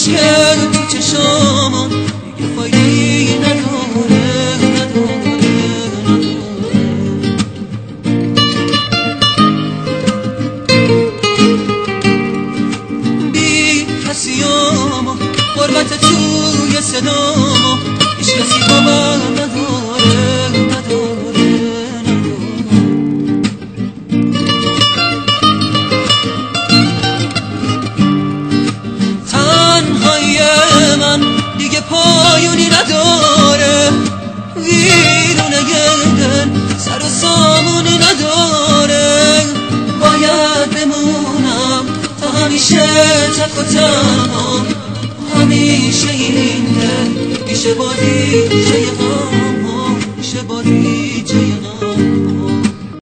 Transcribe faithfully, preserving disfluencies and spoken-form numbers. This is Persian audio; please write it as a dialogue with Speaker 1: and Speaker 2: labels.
Speaker 1: عشق تو چشامم دیگه فایده نداره نداره بی کسیامو غربت توی صدامو هیچ کسی باور نداره نداره تنهایی من دیگه پایونی نداره ویرونه دل سر و سامونی نداره باید بمونم تا همیشه تک و تنها همیشه این دل پیش بادی